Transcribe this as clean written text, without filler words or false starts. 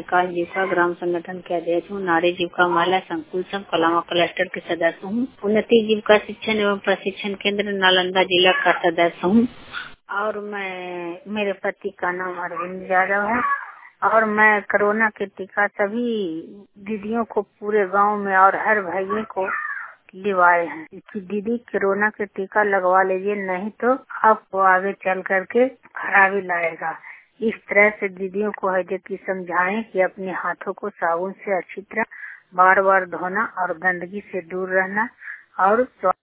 प्रकाश जीविका ग्राम संगठन के अध्यक्ष हूँ। नारी जीविका महिला संकुल संघ कलामा क्लस्टर के सदस्य हूँ। उन्नति जीविका शिक्षण एवं प्रशिक्षण केंद्र नालंदा जिला का सदस्य हूँ। और मेरे पति का नाम अरविंद यादव है। और मैं कोरोना के टीका सभी दीदियों को पूरे गांव में और हर भाइयों को लिवाए हैं कि दीदी कोरोना के टीका लगवा लीजिए, नहीं तो आपको आगे चल करके खराबी लाएगा। इस तरह से दीदियों को है जो कि समझाएं कि अपने हाथों को साबुन से अच्छी तरह बार बार धोना और गंदगी से दूर रहना और